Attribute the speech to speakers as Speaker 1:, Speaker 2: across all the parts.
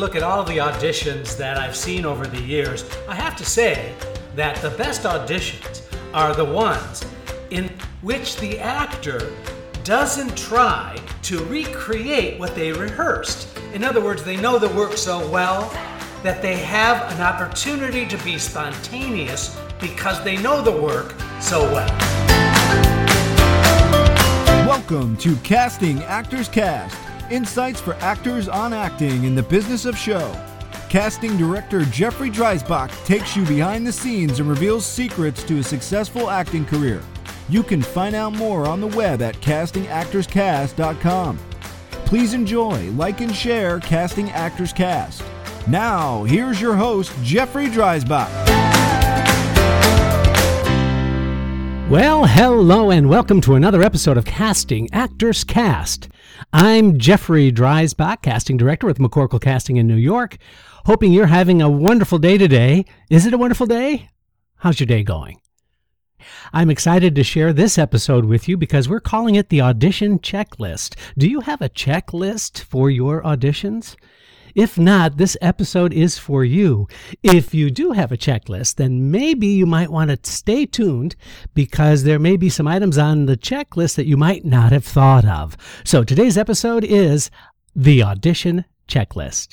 Speaker 1: look at all the auditions that I've seen over the years, I have to say that the best auditions are the ones in which the actor doesn't try to recreate what they rehearsed. In other words, they know the work so well that they have an opportunity to be spontaneous because they know the work so well.
Speaker 2: Welcome to Casting Actors Cast, insights for actors on acting in the business of show. Casting director Jeffrey Dreisbach takes you behind the scenes and reveals secrets to a successful acting career. You can find out more on the web at castingactorscast.com. Please enjoy, like, and share Casting Actors Cast. Now, here's your host, Jeffrey Dreisbach.
Speaker 3: Well, hello and welcome to another episode of Casting Actors Cast. I'm Jeffrey Dreisbach, casting director with McCorkle Casting in New York. Hoping you're having a wonderful day today. Is it a wonderful day? How's your day going? I'm excited to share this episode with you because we're calling it the Audition Checklist. Do you have a checklist for your auditions? If not, this episode is for you. If you do have a checklist, then maybe you might want to stay tuned because there may be some items on the checklist that you might not have thought of. So today's episode is the Audition Checklist.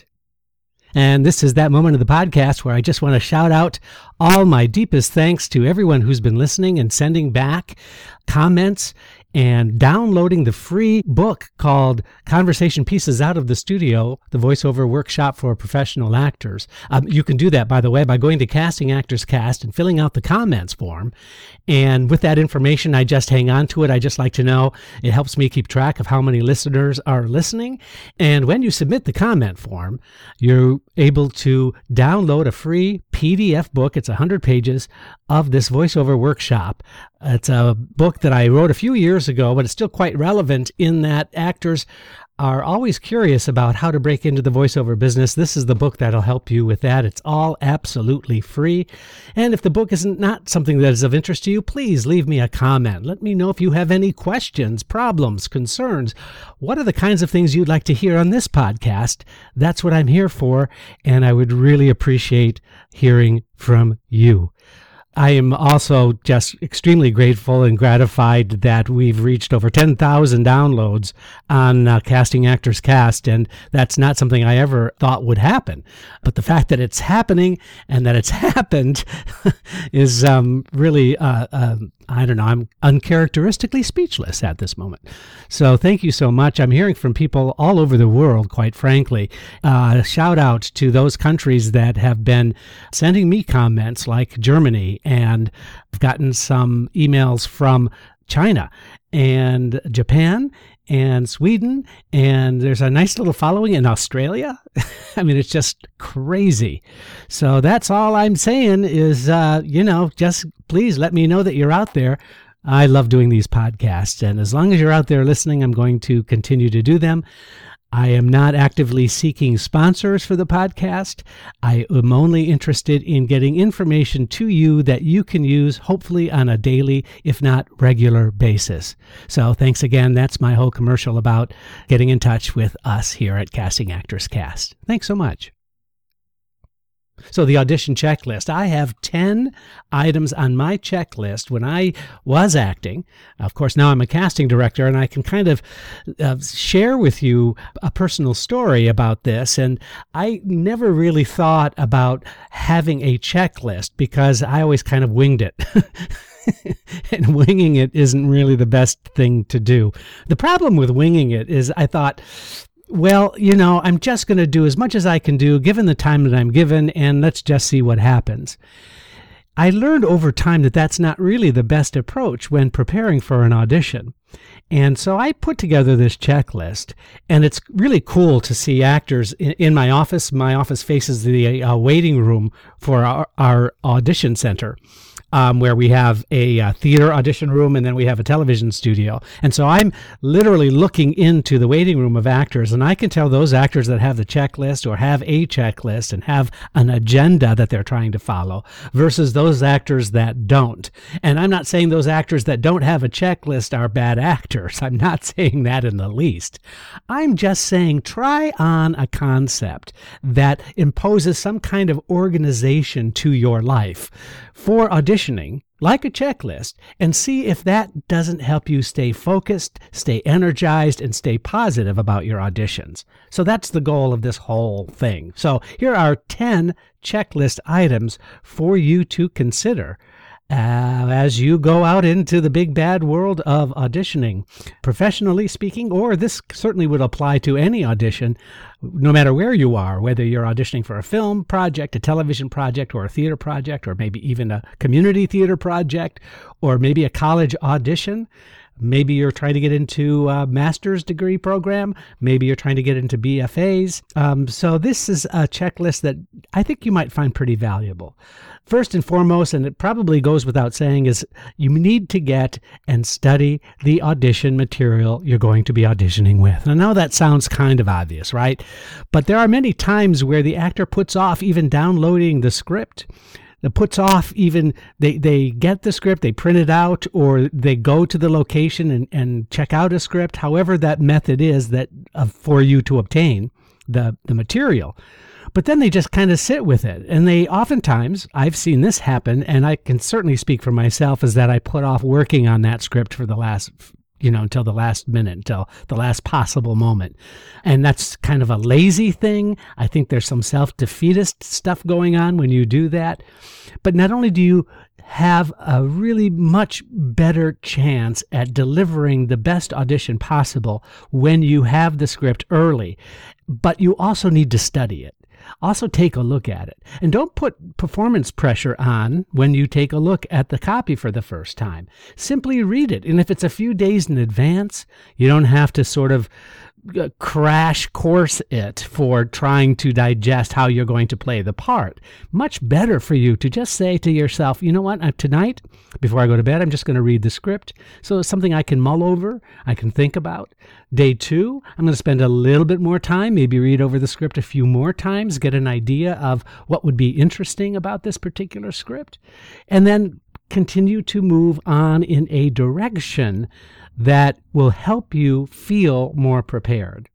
Speaker 3: And this is that moment of the podcast where I just want to shout out all my deepest thanks to everyone who's been listening and sending back comments and downloading the free book called Conversation Pieces Out of the Studio, the voiceover workshop for professional actors. You can do that, by the way, by going to Casting Actors Cast and filling out the comments form. And with that information, I just hang on to it. I just like to know. It helps me keep track of how many listeners are listening. And when you submit the comment form, you're able to download a free PDF book. It's 100 pages of this voiceover workshop. It's a book that I wrote a few years ago, but it's still quite relevant in that actors are always curious about how to break into the voiceover business. This is the book that'll help you with that. It's all absolutely free. And if the book isn't not something that is of interest to you, please leave me a comment. Let me know if you have any questions, problems, concerns. What are the kinds of things you'd like to hear on this podcast? That's what I'm here for, and I would really appreciate hearing from you. I am also just extremely grateful and gratified that we've reached over 10,000 downloads on Casting Actors Cast, and that's not something I ever thought would happen. But the fact that it's happening and that it's happened is really, I don't know, I'm uncharacteristically speechless at this moment. So thank you so much. I'm hearing from people all over the world, quite frankly. Shout out to those countries that have been sending me comments, like Germany, and I've gotten some emails from China and Japan and Sweden, and there's a nice little following in Australia. I mean, it's just crazy. So that's all I'm saying is, just please let me know that you're out there. I love doing these podcasts, and as long as you're out there listening, I'm going to continue to do them. I am not actively seeking sponsors for the podcast. I am only interested in getting information to you that you can use, hopefully on a daily, if not regular basis. So thanks again. That's my whole commercial about getting in touch with us here at Casting Actors Cast. Thanks so much. So the audition checklist. I have 10 items on my checklist when I was acting. Of course, now I'm a casting director, and I can kind of share with you a personal story about this. And I never really thought about having a checklist because I always kind of winged it. And winging it isn't really the best thing to do. The problem with winging it is I thought, well, I'm just going to do as much as I can do given the time that I'm given, and let's just see what happens. I learned over time that that's not really the best approach when preparing for an audition. And so I put together this checklist, and it's really cool to see actors in my office. My office faces the waiting room for our audition center. where we have a theater audition room and then we have a television studio. And so I'm literally looking into the waiting room of actors, and I can tell those actors that have the checklist or have a checklist and have an agenda that they're trying to follow versus those actors that don't. And I'm not saying those actors that don't have a checklist are bad actors. I'm not saying that in the least. I'm just saying try on a concept that imposes some kind of organization to your life for auditioning, like a checklist, and see if that doesn't help you stay focused, stay energized, and stay positive about your auditions. So that's the goal of this whole thing. So here are 10 checklist items for you to consider as you go out into the big bad world of auditioning, professionally speaking, or this certainly would apply to any audition, no matter where you are, whether you're auditioning for a film project, a television project, or a theater project, or maybe even a community theater project, or maybe a college audition. Maybe you're trying to get into a master's degree program. Maybe you're trying to get into BFAs. So this is a checklist that I think you might find pretty valuable. First and foremost, and it probably goes without saying, is you need to get and study the audition material you're going to be auditioning with. And I know that sounds kind of obvious, right? But there are many times where the actor puts off even downloading the script. It puts off even, they get the script, they print it out, or they go to the location and check out a script, however that method is that for you to obtain the material. But then they just kind of sit with it. And they oftentimes, I've seen this happen, and I can certainly speak for myself, is that I put off working on that script for the last, until the last minute, until the last possible moment. And that's kind of a lazy thing. I think there's some self-defeatist stuff going on when you do that. But not only do you have a really much better chance at delivering the best audition possible when you have the script early, but you also need to study it. Also take a look at it. And don't put performance pressure on when you take a look at the copy for the first time. Simply read it. And if it's a few days in advance, you don't have to sort of crash course it for trying to digest how you're going to play the part. Much better for you to just say to yourself, you know what, tonight, before I go to bed, I'm just going to read the script. So it's something I can mull over, I can think about. Day 2, I'm going to spend a little bit more time, maybe read over the script a few more times, get an idea of what would be interesting about this particular script, and then continue to move on in a direction that will help you feel more prepared.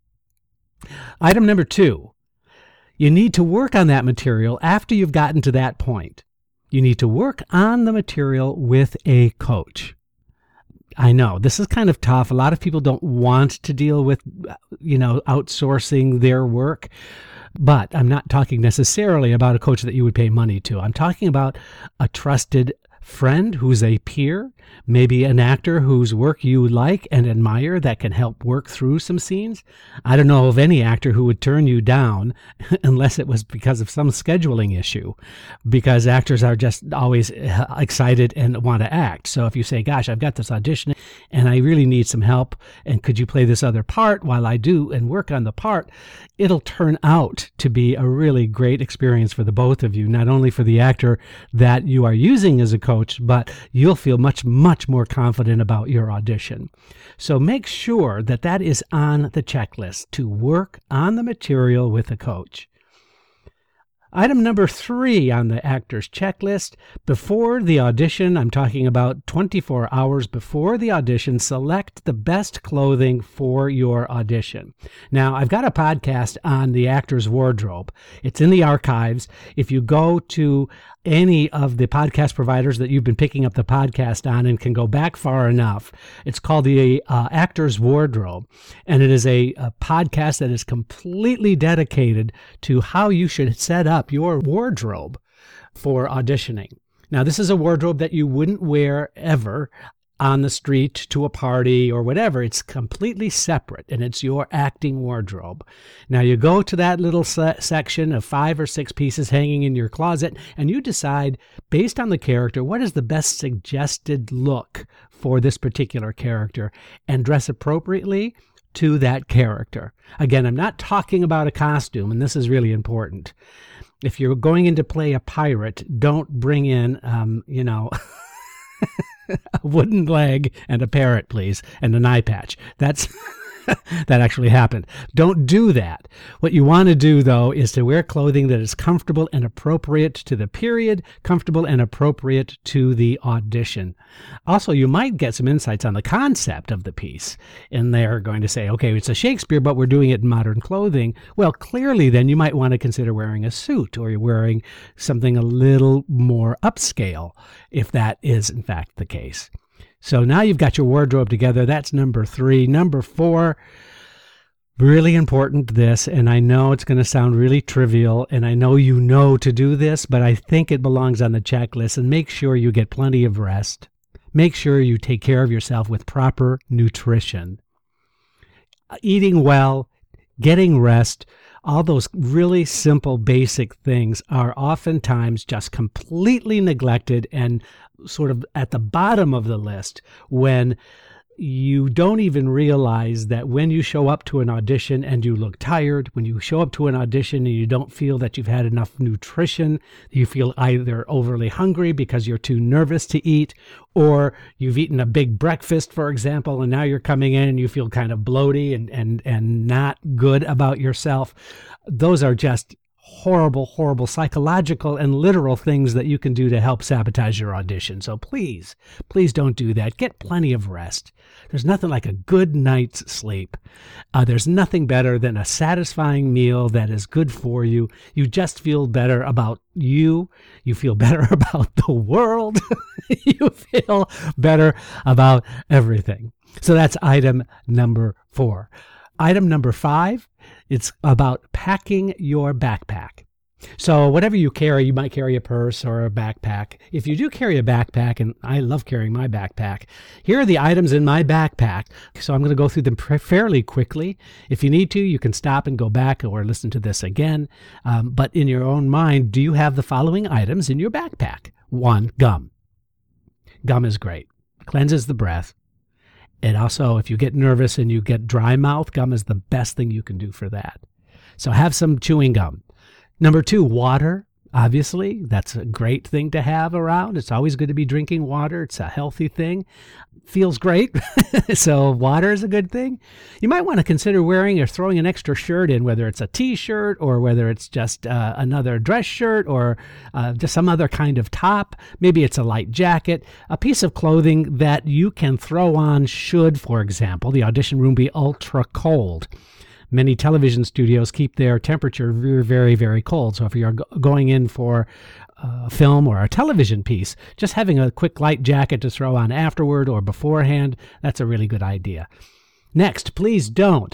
Speaker 3: Item number 2, you need to work on that material after you've gotten to that point. You need to work on the material with a coach. I know this is kind of tough. A lot of people don't want to deal with, outsourcing their work. But I'm not talking necessarily about a coach that you would pay money to. I'm talking about a trusted friend who's a peer, maybe an actor whose work you like and admire that can help work through some scenes. I don't know of any actor who would turn you down unless it was because of some scheduling issue, because actors are just always excited and want to act. So if you say, gosh, I've got this audition and I really need some help, and could you play this other part while I do and work on the part, it'll turn out to be a really great experience for the both of you, not only for the actor that you are using as a coach, but you'll feel much more confident about your audition. So make sure that that is on the checklist, to work on the material with a coach. Item number 3 on the actor's checklist, before the audition, I'm talking about 24 hours before the audition, select the best clothing for your audition. Now, I've got a podcast on the actor's wardrobe. It's in the archives. If you go to any of the podcast providers that you've been picking up the podcast on and can go back far enough, it's called the Actor's Wardrobe. And it is a podcast that is completely dedicated to how you should set up your wardrobe for auditioning. Now, this is a wardrobe that you wouldn't wear ever on the street to a party or whatever. It's completely separate, and it's your acting wardrobe. Now you go to that little section of 5 or 6 pieces hanging in your closet, and you decide, based on the character, what is the best suggested look for this particular character, and dress appropriately to that character. Again, I'm not talking about a costume, and this is really important. if you're going in to play a pirate, don't bring in, a wooden leg and a parrot, please, and an eye patch. That's that actually happened. Don't do that. What you want to do, though, is to wear clothing that is comfortable and appropriate to the period, comfortable and appropriate to the audition. Also, you might get some insights on the concept of the piece. And they're going to say, okay, it's a Shakespeare, but we're doing it in modern clothing. Well, clearly, then you might want to consider wearing a suit, or you're wearing something a little more upscale, if that is, in fact, the case. So now you've got your wardrobe together. That's number 3. Number 4, really important this, and I know it's going to sound really trivial, and I know you know to do this, but I think it belongs on the checklist, and make sure you get plenty of rest. Make sure you take care of yourself with proper nutrition. Eating well, getting rest, all those really simple, basic things are oftentimes just completely neglected and sort of at the bottom of the list when you don't even realize that when you show up to an audition and you look tired, when you show up to an audition and you don't feel that you've had enough nutrition, you feel either overly hungry because you're too nervous to eat, or you've eaten a big breakfast, for example, and now you're coming in and you feel kind of bloaty and not good about yourself. Those are just horrible psychological and literal things that you can do to help sabotage your audition. So please don't do that. Get plenty of rest. There's nothing like a good night's sleep. There's nothing better than a satisfying meal that is good for you. You just feel better about you. You feel better about the world. You feel better about everything. So that's item number 4. Item number 5, it's about packing your backpack. So whatever you carry, you might carry a purse or a backpack. If you do carry a backpack, and I love carrying my backpack, here are the items in my backpack. So I'm going to go through them fairly quickly. If you need to, you can stop and go back or listen to this again. But in your own mind, do you have the following items in your backpack? 1, gum. Gum is great. Cleanses the breath. And also, if you get nervous and you get dry mouth, gum is the best thing you can do for that. So have some chewing gum. Number 2, water. Obviously, that's a great thing to have around. It's always good to be drinking water. It's a healthy thing. Feels great. So water is a good thing. You might want to consider wearing or throwing an extra shirt in, whether it's a t-shirt or whether it's just another dress shirt or just some other kind of top. Maybe it's a light jacket, a piece of clothing that you can throw on should, for example, the audition room be ultra cold. Many television studios keep their temperature very, very, very cold. So if you're going in for a film or a television piece, just having a quick light jacket to throw on afterward or beforehand, that's a really good idea. Next, please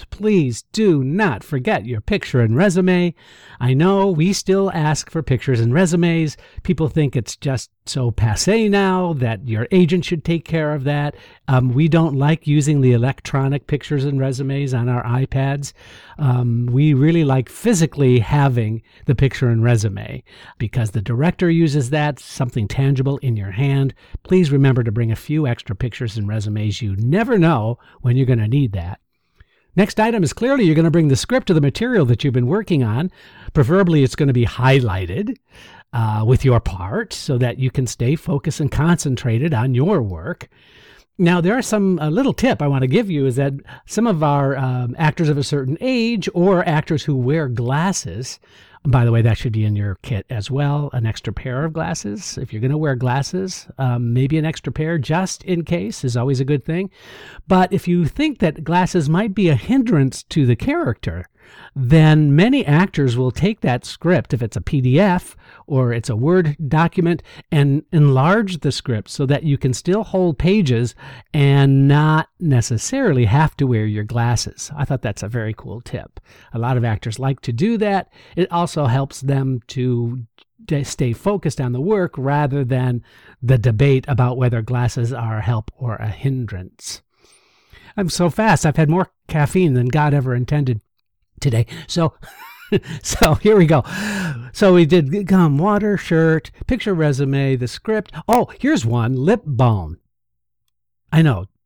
Speaker 3: do not forget your picture and resume. I know we still ask for pictures and resumes. People think it's just so passé now that your agent should take care of that. We don't like using the electronic pictures and resumes on our iPads. We really like physically having the picture and resume because the director uses that, something tangible in your hand. Please remember to bring a few extra pictures and resumes. You never know when you're going to need that. Next item is clearly you're going to bring the script of the material that you've been working on. Preferably it's going to be highlighted with your part so that you can stay focused and concentrated on your work. Now, there are a little tip I want to give you is that some of our actors of a certain age or actors who wear glasses, by the way, that should be in your kit as well, an extra pair of glasses. If you're going to wear glasses, maybe an extra pair just in case is always a good thing. But if you think that glasses might be a hindrance to the character, then many actors will take that script, if it's a PDF or it's a Word document, and enlarge the script so that you can still hold pages and not necessarily have to wear your glasses. I thought that's a very cool tip. A lot of actors like to do that. It also helps them to stay focused on the work rather than the debate about whether glasses are a help or a hindrance. I'm so fast. I've had more caffeine than God ever intended today. So here we go. So we did gum, water, shirt, picture, resume, the script. Oh, here's one, lip balm. I know,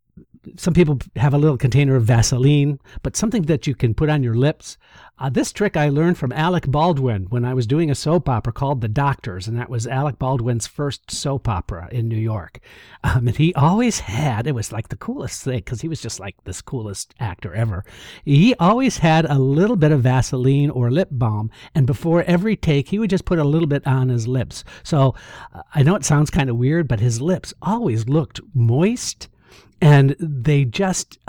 Speaker 3: some people have a little container of Vaseline, but something that you can put on your lips. This trick I learned from Alec Baldwin when I was doing a soap opera called The Doctors, and that was Alec Baldwin's first soap opera in New York. And he always had, it was like the coolest thing, because he was just like this coolest actor ever. He always had a little bit of Vaseline or lip balm, and before every take, he would just put a little bit on his lips. So I know it sounds kind of weird, but his lips always looked moist, and they just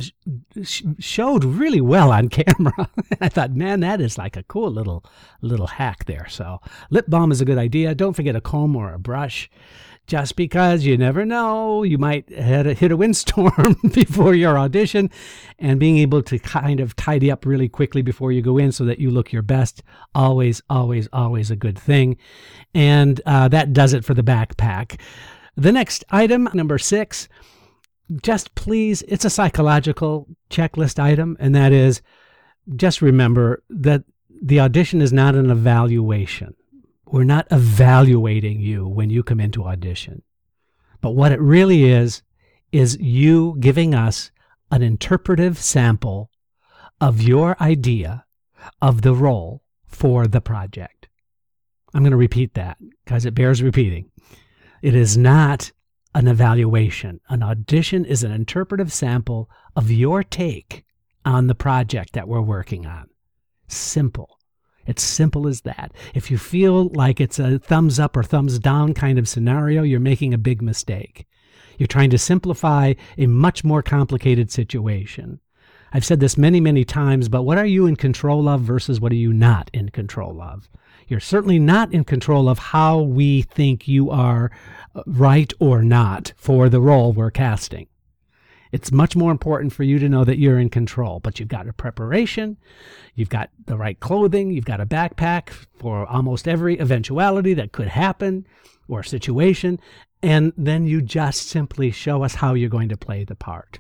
Speaker 3: showed really well on camera. I thought, man, that is like a cool little hack there. So lip balm is a good idea. Don't forget a comb or a brush, just because you never know. You might hit a windstorm before your audition, and being able to kind of tidy up really quickly before you go in so that you look your best, always, always, always a good thing. And that does it for the backpack. The next item, number 6, just please, it's a psychological checklist item, and that is, just remember that the audition is not an evaluation. We're not evaluating you when you come into audition. But what it really is you giving us an interpretive sample of your idea of the role for the project. I'm going to repeat that because it bears repeating. It is not an evaluation. An audition is an interpretive sample of your take on the project that we're working on. Simple. It's simple as that. If you feel like it's a thumbs up or thumbs down kind of scenario, you're making a big mistake. You're trying to simplify a much more complicated situation. I've said this many, many times, but what are you in control of versus what are you not in control of? You're certainly not in control of how we think you are right or not for the role we're casting. It's much more important for you to know that you're in control, but you've got a preparation, you've got the right clothing, you've got a backpack for almost every eventuality that could happen or situation, and then you just simply show us how you're going to play the part.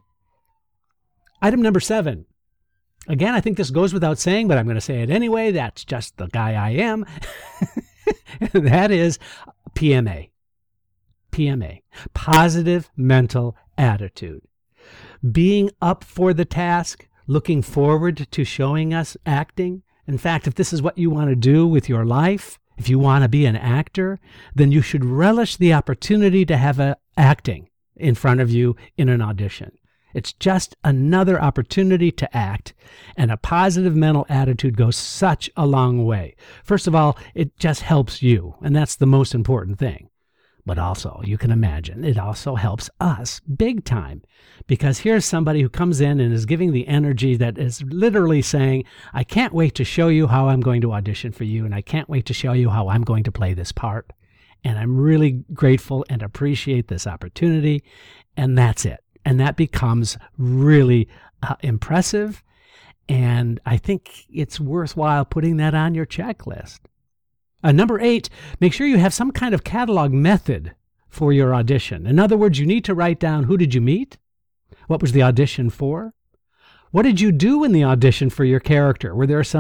Speaker 3: Item number 7. Again, I think this goes without saying, but I'm going to say it anyway. That's just the guy I am. That is PMA. PMA. Positive mental attitude. Being up for the task, looking forward to showing us acting. In fact, if this is what you want to do with your life, if you want to be an actor, then you should relish the opportunity to have acting in front of you in an audition. It's just another opportunity to act, and a positive mental attitude goes such a long way. First of all, it just helps you, and that's the most important thing. But also, you can imagine, it also helps us big time, because here's somebody who comes in and is giving the energy that is literally saying, I can't wait to show you how I'm going to audition for you, and I can't wait to show you how I'm going to play this part. And I'm really grateful and appreciate this opportunity, and that's it. And that becomes really impressive, and I think it's worthwhile putting that on your checklist. Number 8, make sure you have some kind of catalog method for your audition. In other words, you need to write down, who did you meet? What was the audition for? What did you do in the audition for your character?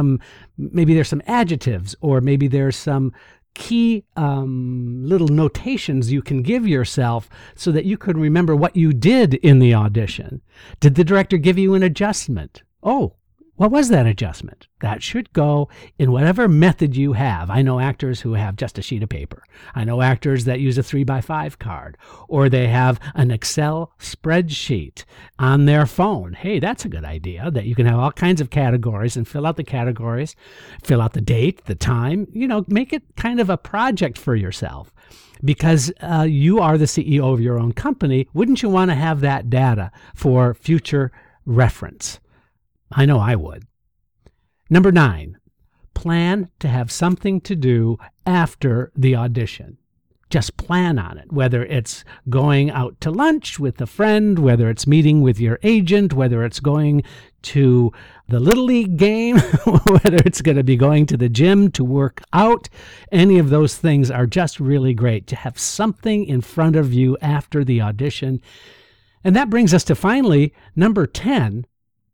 Speaker 3: Maybe there's some adjectives, or maybe there's some key little notations you can give yourself so that you can remember what you did in the audition. Did the director give you an adjustment? Oh, what was that adjustment? That should go in whatever method you have. I know actors who have just a sheet of paper. I know actors that use a 3x5 card, or they have an Excel spreadsheet on their phone. Hey, that's a good idea, that you can have all kinds of categories and fill out the categories, fill out the date, the time, make it kind of a project for yourself. Because you are the CEO of your own company, wouldn't you want to have that data for future reference? I know I would. Number 9, plan to have something to do after the audition. Just plan on it, whether it's going out to lunch with a friend, whether it's meeting with your agent, whether it's going to the Little League game, whether it's going to be going to the gym to work out. Any of those things are just really great to have something in front of you after the audition. And that brings us to finally, number 10,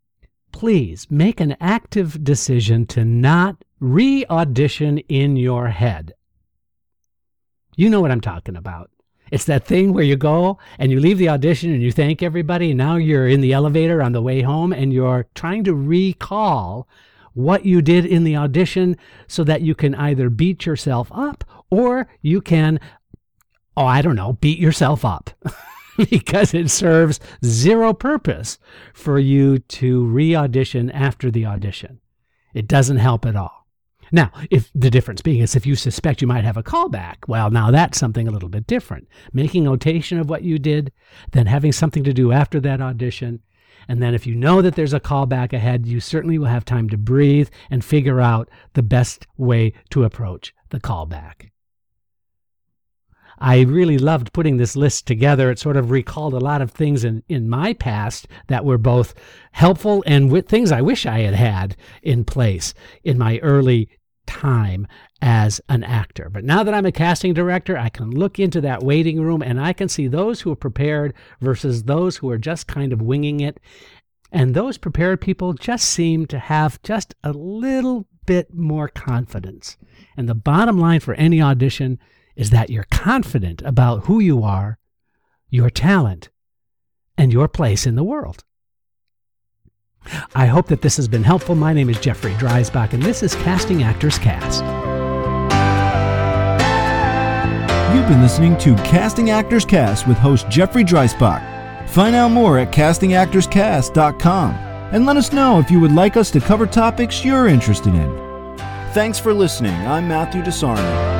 Speaker 3: please make an active decision to not re-audition in your head. You know what I'm talking about. It's that thing where you go and you leave the audition and you thank everybody. And now you're in the elevator on the way home and you're trying to recall what you did in the audition so that you can either beat yourself up or you can, beat yourself up because it serves zero purpose for you to re-audition after the audition. It doesn't help at all. Now, if the difference being is if you suspect you might have a callback, well, now that's something a little bit different. Making notation of what you did, then having something to do after that audition. And then if you know that there's a callback ahead, you certainly will have time to breathe and figure out the best way to approach the callback. I really loved putting this list together. It sort of recalled a lot of things in my past that were both helpful and with things I wish I had in place in my early time as an actor. But now that I'm a casting director, I can look into that waiting room and I can see those who are prepared versus those who are just kind of winging it. And those prepared people just seem to have just a little bit more confidence. And the bottom line for any audition is that you're confident about who you are, your talent, and your place in the world. I hope that this has been helpful. My name is Jeffrey Dreisbach, and this is Casting Actors Cast.
Speaker 2: You've been listening to Casting Actors Cast with host Jeffrey Dreisbach. Find out more at castingactorscast.com and let us know if you would like us to cover topics you're interested in. Thanks for listening. I'm Matthew DeSarno.